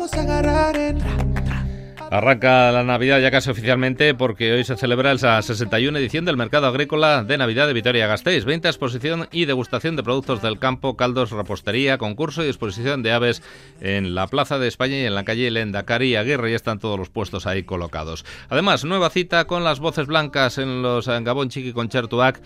Arranca la Navidad ya casi oficialmente porque hoy se celebra la 61 edición del Mercado Agrícola de Navidad de Vitoria-Gasteiz. Venta, exposición y degustación de productos del campo, caldos, repostería, concurso y exposición de aves en la Plaza de España y en la calle Lendakari Aguirre. Ya están todos los puestos ahí colocados. Además, nueva cita con las voces blancas en los Gabon Txiki Kontzertuak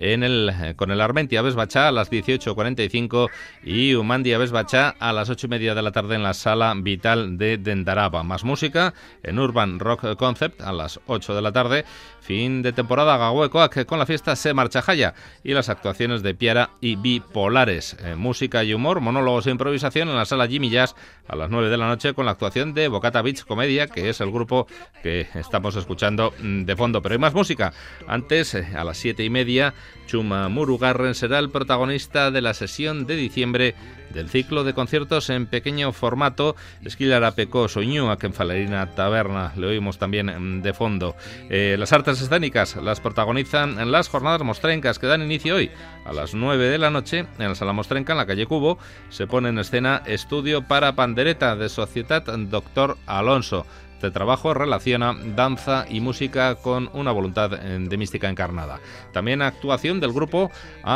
con el Armenti Aves Bachá a las 18:45 y Umandi Aves Bachá a las 8:30 de la tarde en la Sala Vital de Dendaraba. Más música en Urban Rock Concept a las 8 de la tarde. Fin de temporada Gauekoak con la fiesta Se Marcha Jaya y las actuaciones de Piara y Bipolares. Música y humor, monólogos e improvisación en la Sala Jimmy Jazz a las 9 de la noche con la actuación de Bocata Beach Comedia, que es el grupo que estamos escuchando de fondo. Pero hay más música. Antes, a las 7:30, Chuma Murugarren será el protagonista de la sesión de diciembre del ciclo de conciertos en pequeño formato Esquilarapeko Soinuak en Falerina Taberna. Le oímos también de fondo. Las artes escénicas las protagonizan en las jornadas mostrencas que dan inicio hoy a las 9 de la noche en la Sala Mostrenca, en la calle Cubo. Se pone en escena Estudio para Pandereta de Societat Doctor Alonso. Este trabajo relaciona danza y música con una voluntad de mística encarnada. También actuación del grupo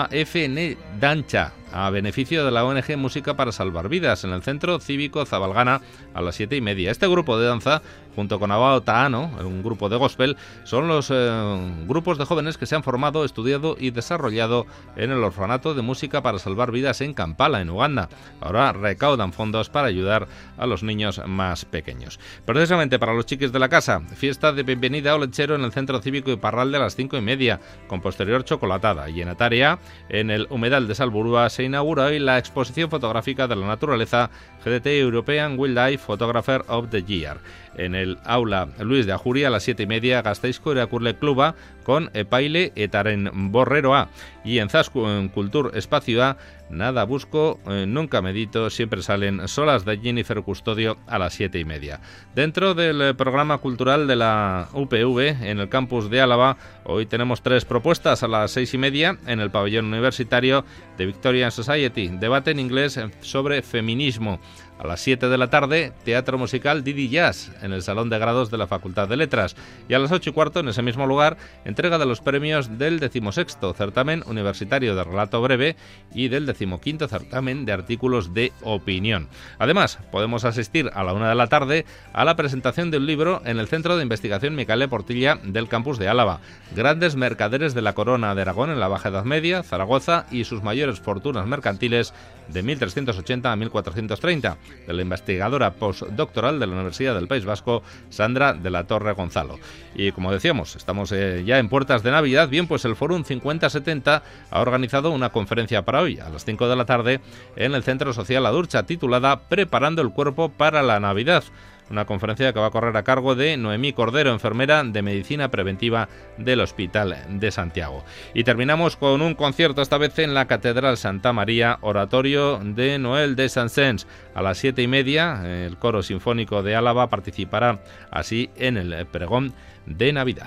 AFN Dancha, a beneficio de la ONG Música para Salvar Vidas, en el Centro Cívico Zabalgana a las 7:30. Este grupo de danza, junto con Abao Taano, un grupo de gospel, son los grupos de jóvenes que se han formado, estudiado y desarrollado en el Orfanato de Música para Salvar Vidas en Kampala, en Uganda. Ahora recaudan fondos para ayudar a los niños más pequeños. Precisamente para los chiquis de la casa, fiesta de bienvenida ao lechero en el Centro Cívico Iparralde a las 5:30, con posterior chocolatada. Y en Ataria, en el Humedal de Salburua, se inaugura hoy la exposición fotográfica de la naturaleza GDT European Wildlife Photographer of the Year. En el aula Luis de Ajuria a las 7:30, Gasteizko Irakurle Kluba con Epaile etaren Borreroa. Y en Zasku, en Kultur Espazioa, Nada busco, nunca medito, siempre salen solas de Jennifer Custodio a las 7:30. Dentro del programa cultural de la UPV en el campus de Álava, hoy tenemos 3 propuestas. A las 6:30 en el pabellón universitario de Victorian Society, debate en inglés sobre feminismo. A las 7 de la tarde, teatro musical Didi Jazz en el Salón de Grados de la Facultad de Letras. Y a las 8:15, en ese mismo lugar, entrega de los premios del 16º Certamen Universitario de Relato Breve y del 15º Certamen de Artículos de Opinión. Además, podemos asistir a la 1 de la tarde a la presentación de un libro en el Centro de Investigación Micaela Portilla del campus de Álava. Grandes mercaderes de la Corona de Aragón en la Baja Edad Media, Zaragoza y sus mayores fortunas mercantiles de 1380 a 1430. De la investigadora postdoctoral de la Universidad del País Vasco, Sandra de la Torre Gonzalo. Y como decíamos, estamos ya en puertas de Navidad. Bien, pues el Fórum 5070 ha organizado una conferencia para hoy, a las 5 de la tarde, en el Centro Social Adurcha, titulada Preparando el cuerpo para la Navidad. Una conferencia que va a correr a cargo de Noemí Cordero, enfermera de Medicina Preventiva del Hospital de Santiago. Y terminamos con un concierto, esta vez en la Catedral Santa María, oratorio de Noel de Saint-Saëns. A las 7:30, el Coro Sinfónico de Álava participará así en el pregón de Navidad.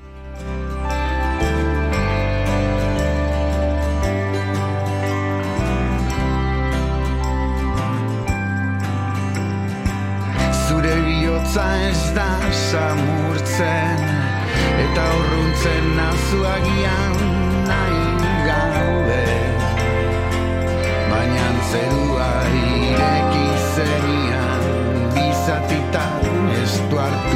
Ez da samurtzen eta urruntzen nazu agian nahi gabe, baina zerua ireki zenian bizatitan estu arte